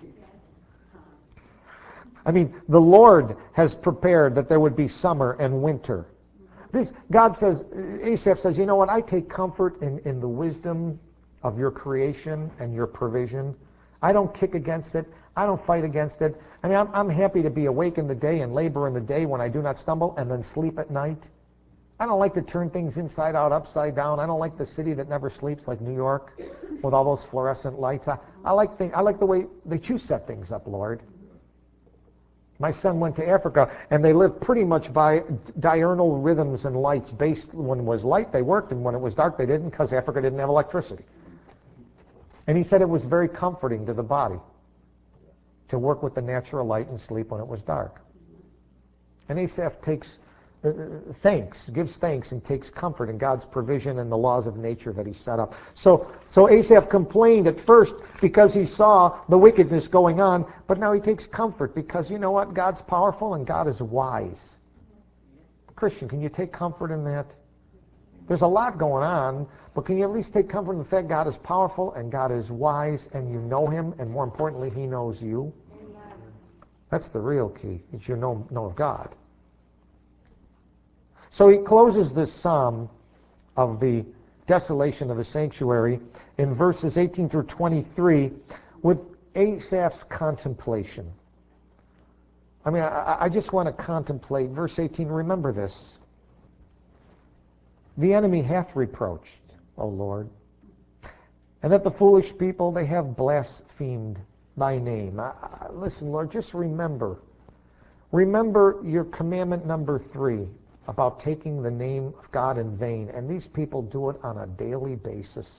I mean, the Lord has prepared that there would be summer and winter. This, God says, Asaph says, you know what, I take comfort in, in the wisdom of your creation and your provision. I don't kick against it. I don't fight against it. I mean, I'm, I'm happy to be awake in the day and labor in the day when I do not stumble and then sleep at night. I don't like to turn things inside out, upside down. I don't like the city that never sleeps like New York with all those fluorescent lights. I, I, like, thing, I like the way that you set things up, Lord. My son went to Africa, and they lived pretty much by diurnal rhythms and lights. Based when it was light, they worked, and when it was dark, they didn't, because Africa didn't have electricity. And he said it was very comforting to the body to work with the natural light and sleep when it was dark. And Asaph takes uh, thanks, gives thanks, and takes comfort in God's provision and the laws of nature that he set up. So, so Asaph complained at first because he saw the wickedness going on, but now he takes comfort because, you know what, God's powerful and God is wise. Christian, can you take comfort in that? There's a lot going on, but can you at least take comfort in the fact God is powerful and God is wise and you know him, and more importantly, he knows you? That's the real key, that you know, know of God. So he closes this psalm of the desolation of the sanctuary in verses eighteen through twenty-three with Asaph's contemplation. I mean, I, I just want to contemplate. Verse eighteen, remember this. The enemy hath reproached, O Lord, and that the foolish people, they have blasphemed thy name. I, I, listen, Lord, just remember. Remember your commandment number three about taking the name of God in vain. And these people do it on a daily basis.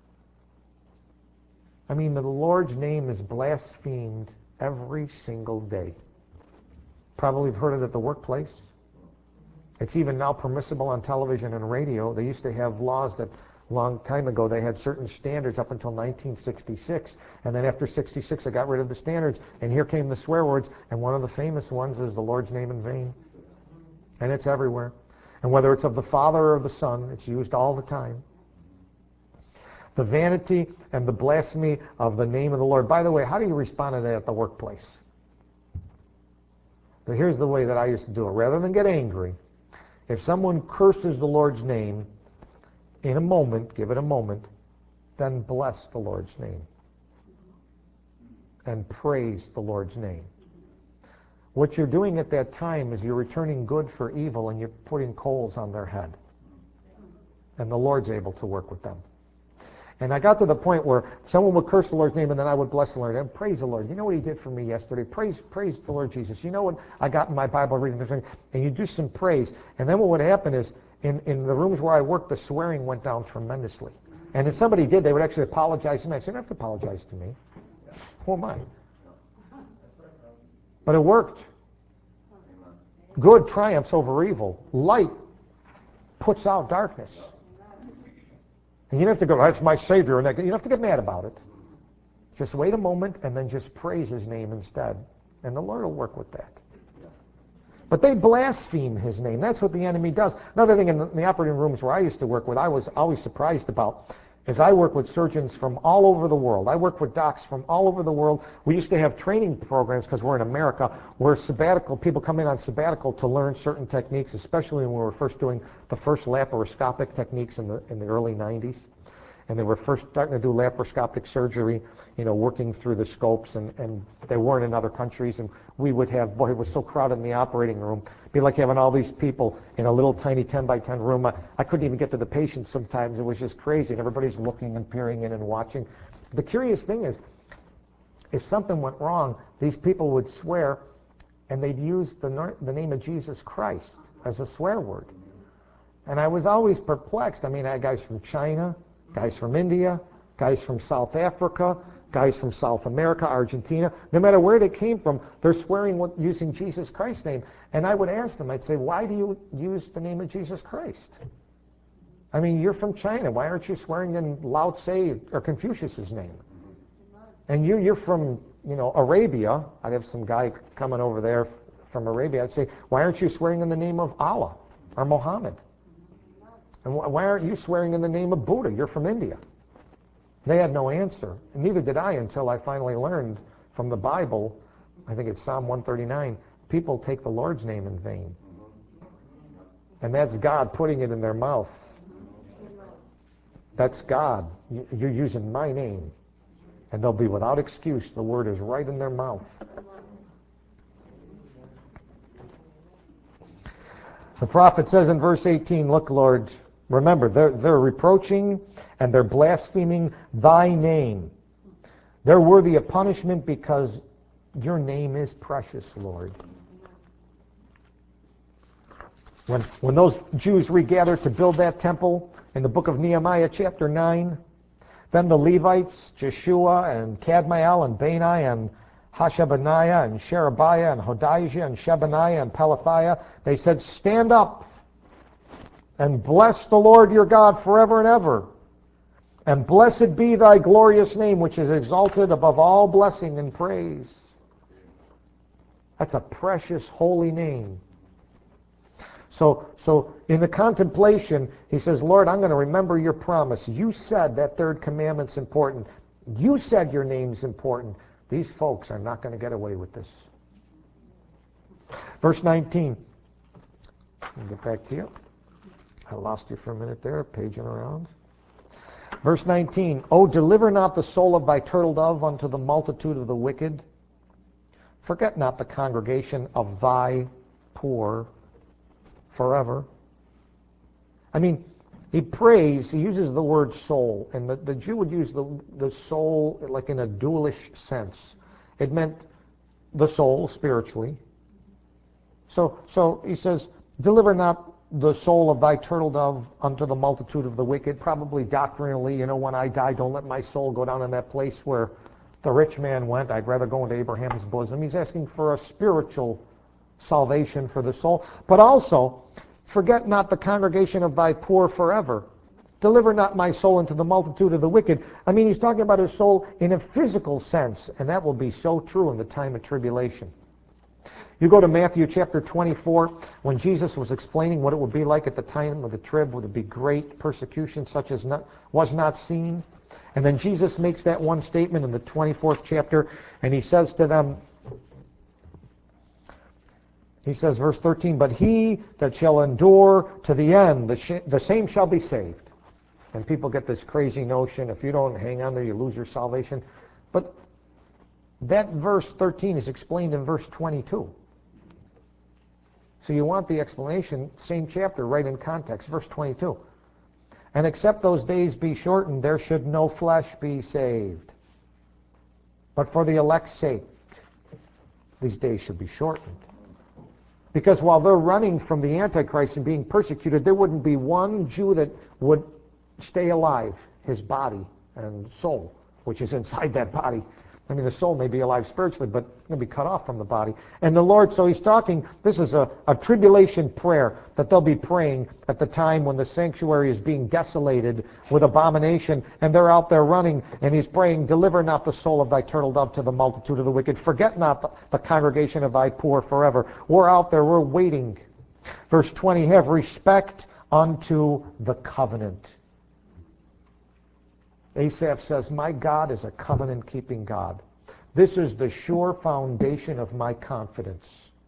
I mean, the Lord's name is blasphemed every single day. Probably have heard it at the workplace. It's even now permissible on television and radio. They used to have laws that a long time ago they had certain standards up until nineteen sixty-six, and then after sixty-six they got rid of the standards, and here came the swear words, and one of the famous ones is the Lord's name in vain. And it's everywhere. And whether it's of the Father or the Son, it's used all the time. The vanity and the blasphemy of the name of the Lord. By the way, how do you respond to that at the workplace? So here's the way that I used to do it. Rather than get angry, if someone curses the Lord's name, in a moment, give it a moment, then bless the Lord's name. And praise the Lord's name. What you're doing at that time is you're returning good for evil and you're putting coals on their head. And the Lord's able to work with them. And I got to the point where someone would curse the Lord's name and then I would bless the Lord and praise the Lord. You know what he did for me yesterday? Praise praise the Lord Jesus. You know what I got in my Bible reading? And you do some praise. And then what would happen is in, in the rooms where I worked, the swearing went down tremendously. And if somebody did, they would actually apologize to me. I said, you don't have to apologize to me. Who am I? But it worked. Good triumphs over evil. Light puts out darkness. And you don't have to go, that's my Savior. And you don't have to get mad about it. Just wait a moment and then just praise His name instead. And the Lord will work with that. But they blaspheme His name. That's what the enemy does. Another thing in the, in the operating rooms where I used to work with, I was always surprised about, is I work with surgeons from all over the world. I work with docs from all over the world. We used to have training programs, because we're in America, where sabbatical, people come in on sabbatical to learn certain techniques, especially when we were first doing the first laparoscopic techniques in the in the early nineties. And they were first starting to do laparoscopic surgery, you know, working through the scopes, and, and they weren't in other countries. And we would have, boy, it was so crowded in the operating room. It'd be like having all these people in a little tiny ten by ten room. I, I couldn't even get to the patients sometimes. It was just crazy. And everybody's looking and peering in and watching. The curious thing is, if something went wrong, these people would swear, and they'd use the, the name of Jesus Christ as a swear word. And I was always perplexed. I mean, I had guys from China, guys from India, guys from South Africa, guys from South America, Argentina. No matter where they came from, they're swearing with, using Jesus Christ's name. And I would ask them, I'd say, why do you use the name of Jesus Christ? I mean, you're from China. Why aren't you swearing in Lao Tse or Confucius's name? And you, you're from, you know, Arabia. I'd have some guy coming over there from Arabia. I'd say, why aren't you swearing in the name of Allah or Muhammad? And why aren't you swearing in the name of Buddha? You're from India. They had no answer. And neither did I until I finally learned from the Bible, I think it's Psalm one thirty-nine, people take the Lord's name in vain. And that's God putting it in their mouth. That's God. You're using my name. And they'll be without excuse. The word is right in their mouth. The prophet says in verse eighteen, look, Lord, remember, they're, they're reproaching and they're blaspheming thy name. They're worthy of punishment because your name is precious, Lord. When, when those Jews regathered to build that temple in the book of Nehemiah chapter nine, then the Levites, Jeshua and Kadmiel and Bani and Hashabaniah and Sherebiah and Hodijah and Shebaniah and Pelathiah, they said, stand up and bless the Lord your God forever and ever. And blessed be thy glorious name, which is exalted above all blessing and praise. That's a precious, holy name. So, so in the contemplation, he says, Lord, I'm going to remember your promise. You said that third commandment's important. You said your name's important. These folks are not going to get away with this. Verse nineteen. I'll get back to you. I lost you for a minute there, paging around. Verse nineteen. Oh, deliver not the soul of thy turtle dove unto the multitude of the wicked. Forget not the congregation of thy poor forever. I mean, he prays, he uses the word soul, and the, the Jew would use the, the soul like in a dualish sense. It meant the soul spiritually. So, so he says, deliver not the soul of thy turtle dove unto the multitude of the wicked. Probably doctrinally, you know, when I die, don't let my soul go down in that place where the rich man went. I'd rather go into Abraham's bosom. He's asking for a spiritual salvation for the soul. But also, Forget not the congregation of thy poor forever. Deliver not my soul into the multitude of the wicked. I mean, he's talking about his soul in a physical sense, and that will be so true in the time of tribulation. You go to Matthew chapter twenty-four, when Jesus was explaining what it would be like at the time of the trib, would it be great persecution such as not, was not seen? And then Jesus makes that one statement in the twenty-fourth chapter, and he says to them, he says, verse thirteen, but he that shall endure to the end, the, sh- the same shall be saved. And people get this crazy notion, if you don't hang on there, you lose your salvation. But that verse thirteen is explained in verse twenty-two. So you want the explanation, same chapter, right in context, verse twenty-two. And except those days be shortened, there should no flesh be saved. But for the elect's sake, these days should be shortened. Because while they're running from the Antichrist and being persecuted, there wouldn't be one Jew that would stay alive, his body and soul, which is inside that body. I mean, the soul may be alive spiritually, but going to be cut off from the body. And the Lord, so he's talking, this is a, a tribulation prayer that they'll be praying at the time when the sanctuary is being desolated with abomination, and they're out there running, and he's praying, deliver not the soul of thy turtle dove to the multitude of the wicked. Forget not the, the congregation of thy poor forever. We're out there, we're waiting. Verse twenty, have respect unto the covenant. Asaph says, my God is a covenant-keeping God. This is the sure foundation of my confidence.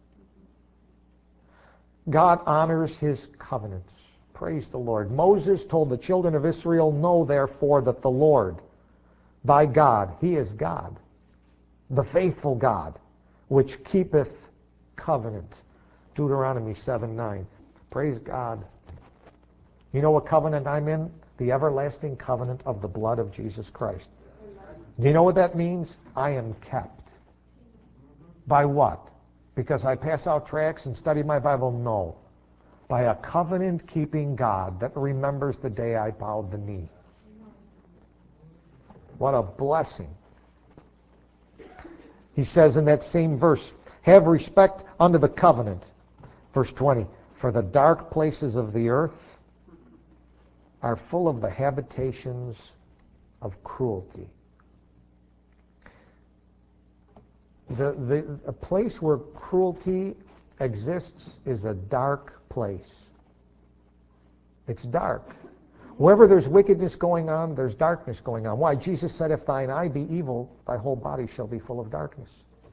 God honors his covenants. Praise the Lord. Moses told the children of Israel, know therefore that the Lord, thy God, he is God, the faithful God, which keepeth covenant. Deuteronomy seven nine. Praise God. You know what covenant I'm in? The everlasting covenant of the blood of Jesus Christ. Do you know what that means? I am kept. By what? Because I pass out tracts and study my Bible? No. By a covenant-keeping God that remembers the day I bowed the knee. What a blessing. He says in that same verse, have respect unto the covenant. Verse twenty, for the dark places of the earth are full of the habitations of cruelty. The, the a place where cruelty exists is a dark place. It's dark. Wherever there's wickedness going on, there's darkness going on. Why? Jesus said, if thine eye be evil, thy whole body shall be full of darkness.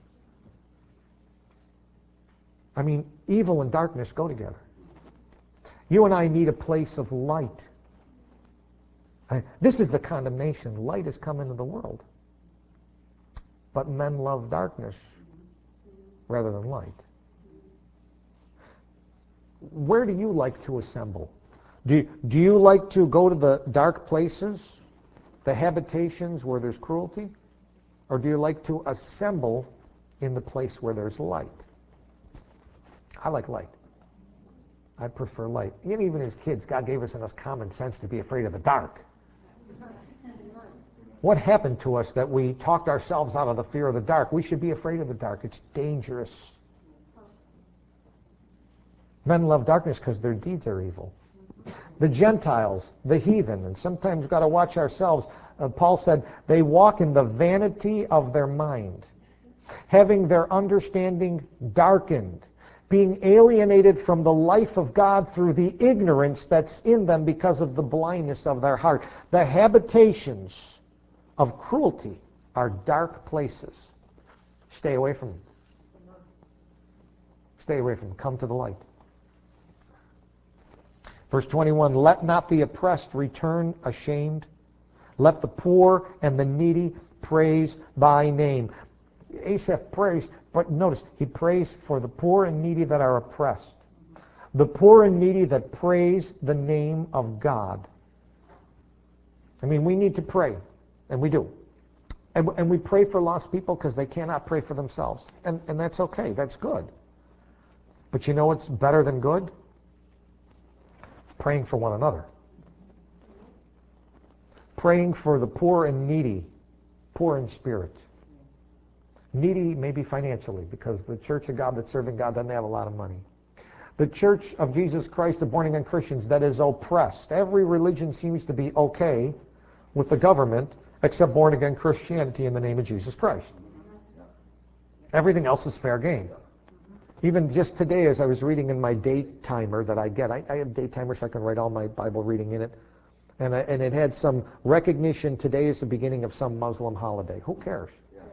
I mean, evil and darkness go together. You and I need a place of light. This is the condemnation. Light has come into the world. But men love darkness rather than light. Where do you like to assemble? Do you, do you like to go to the dark places, the habitations where there's cruelty? Or do you like to assemble in the place where there's light? I like light. I prefer light. Even as kids, God gave us enough common sense to be afraid of the dark. What happened to us that we talked ourselves out of the fear of the dark? We should be afraid of the dark. It's dangerous. Men love darkness because their deeds are evil. The Gentiles, the heathen, and sometimes we've got to watch ourselves. Uh, Paul said, they walk in the vanity of their mind, having their understanding darkened, being alienated from the life of God through the ignorance that's in them because of the blindness of their heart. The habitations of cruelty are dark places. Stay away from them. Stay away from them. Come to the light. Verse twenty-one, let not the oppressed return ashamed. Let the poor and the needy praise thy name. Asaph prays, but notice, he prays for the poor and needy that are oppressed. The poor and needy that praise the name of God. I mean, we need to pray, and we do. And, and we pray for lost people because they cannot pray for themselves. And, and that's okay, that's good. But you know what's better than good? Praying for one another. Praying for the poor and needy, poor in spirit. Needy maybe financially, because the church of God that's serving God doesn't have a lot of money. the Church of Jesus Christ, the born-again Christians, that is oppressed. Every religion seems to be okay with the government except born-again Christianity in the name of Jesus Christ. Everything else is fair game. Even just today, as I was reading in my date timer that I get, I, I have date timer so I can write all my Bible reading in it, and, I, and it had some recognition, today is the beginning of some Muslim holiday. Who cares?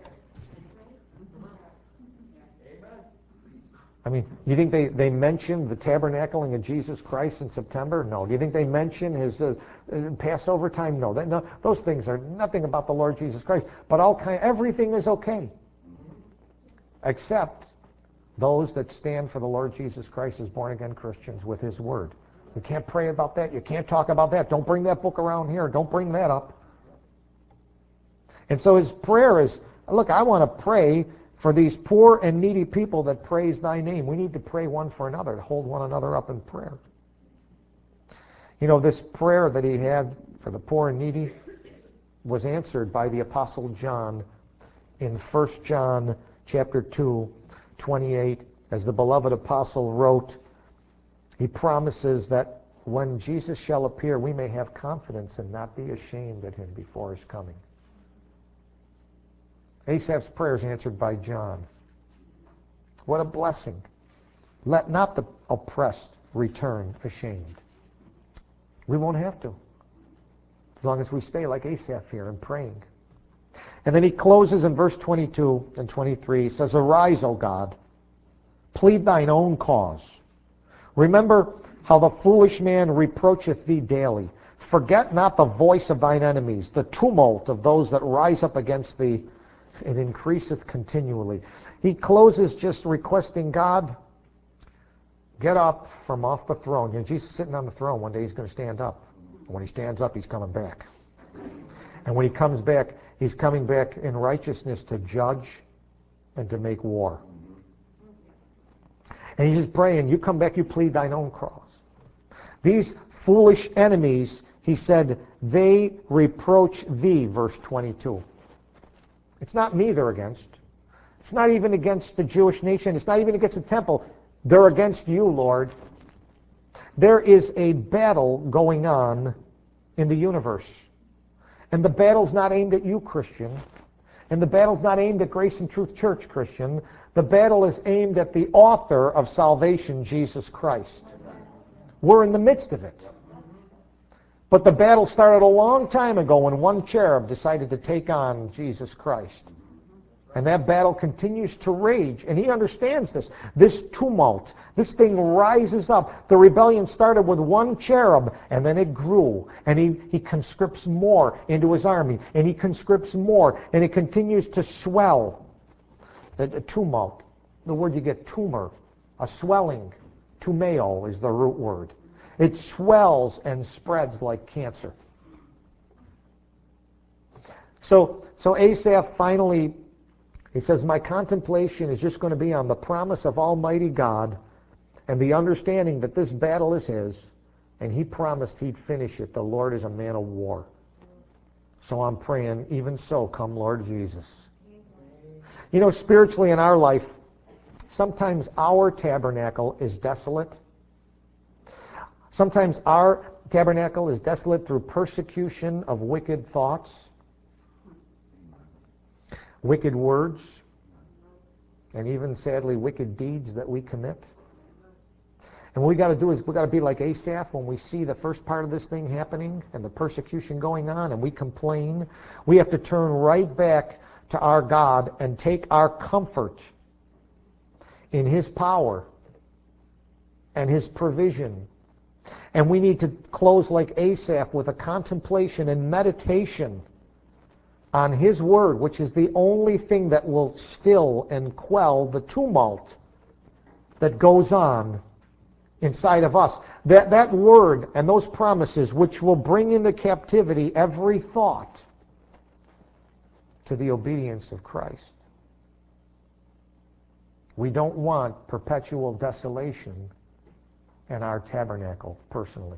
I mean, do you think they, they mentioned the tabernacling of Jesus Christ in September? No. Do you think they mention his uh, uh, Passover time? No. That, no. Those things are nothing about the Lord Jesus Christ. But all kind, everything is okay, except those that stand for the Lord Jesus Christ as born-again Christians with his word. You can't pray about that. You can't talk about that. Don't bring that book around here. Don't bring that up. And so his prayer is, look, I want to pray for these poor and needy people that praise thy name. We need to pray one for another, to hold one another up in prayer. You know, this prayer that he had for the poor and needy was answered by the Apostle John in First John chapter two, twenty-eight. As the beloved apostle wrote, he promises that when Jesus shall appear, we may have confidence and not be ashamed at him before his coming. Asaph's prayer is answered by John. What a blessing. Let not the oppressed return ashamed. We won't have to, as long as we stay like Asaph here and praying. And then he closes in verse twenty-two and twenty-three. He says, arise, O God, plead thine own cause. Remember how the foolish man reproacheth thee daily. Forget not the voice of thine enemies, the tumult of those that rise up against thee. It increaseth continually. He closes just requesting, God, get up from off the throne. You know, Jesus is sitting on the throne. One day he's going to stand up. When he stands up, he's coming back. And when he comes back, he's coming back in righteousness to judge and to make war. And he's just praying, you come back, you plead thine own cause. These foolish enemies, he said, they reproach thee, verse twenty-two. It's not me they're against. It's not even against the Jewish nation. It's not even against the temple. They're against you, Lord. There is a battle going on in the universe. And the battle's not aimed at you, Christian. And the battle's not aimed at Grace and Truth Church, Christian. The battle is aimed at the author of salvation, Jesus Christ. We're in the midst of it. But the battle started a long time ago when one cherub decided to take on Jesus Christ. And that battle continues to rage. And he understands this. This tumult, this thing rises up. The rebellion started with one cherub, and then it grew. And he, he conscripts more into his army. And he conscripts more. And it continues to swell. A, a tumult. The word you get, tumor. A swelling. Tumeo is the root word. It swells and spreads like cancer. So, so Asaph finally, he says, my contemplation is just going to be on the promise of Almighty God and the understanding that this battle is his, and he promised he'd finish it. The Lord is a man of war. So I'm praying, even so, come Lord Jesus. You know, spiritually in our life, sometimes our tabernacle is desolate. Sometimes our tabernacle is desolate through persecution of wicked thoughts, wicked words, and even, sadly, wicked deeds that we commit. And what we got to do is we got to be like Asaph when we see the first part of this thing happening and the persecution going on and we complain. We have to turn right back to our God and take our comfort in his power and his provision. And we need to close like Asaph with a contemplation and meditation on his word, which is the only thing that will still and quell the tumult that goes on inside of us. That, that word and those promises which will bring into captivity every thought to the obedience of Christ. We don't want perpetual desolation in our tabernacle personally.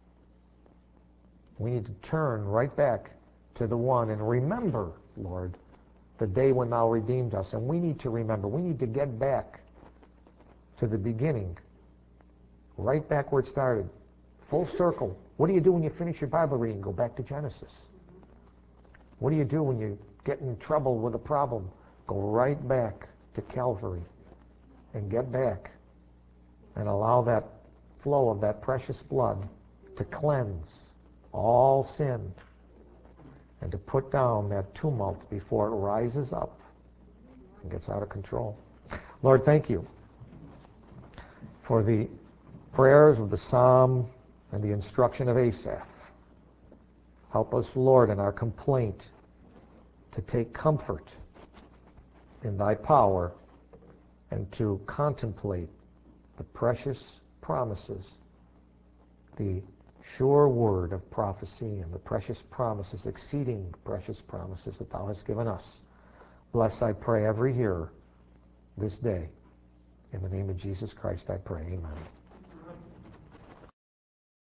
We need to turn right back to the one and remember, Lord, the day when thou redeemed us. And we need to remember. We need to get back to the beginning right back where it started. Full circle. What do you do when you finish your Bible reading? Go back to Genesis. What do you do when you get in trouble with a problem? Go right back to Calvary and get back and allow that flow of that precious blood to cleanse all sin and to put down that tumult before it rises up and gets out of control. Lord, thank you for the prayers of the Psalm and the instruction of Asaph. Help us, Lord, in our complaint to take comfort in thy power and to contemplate the precious promises, the sure word of prophecy and the precious promises, exceeding precious promises that thou hast given us. Bless, I pray, every hearer this day. In the name of Jesus Christ, I pray. Amen.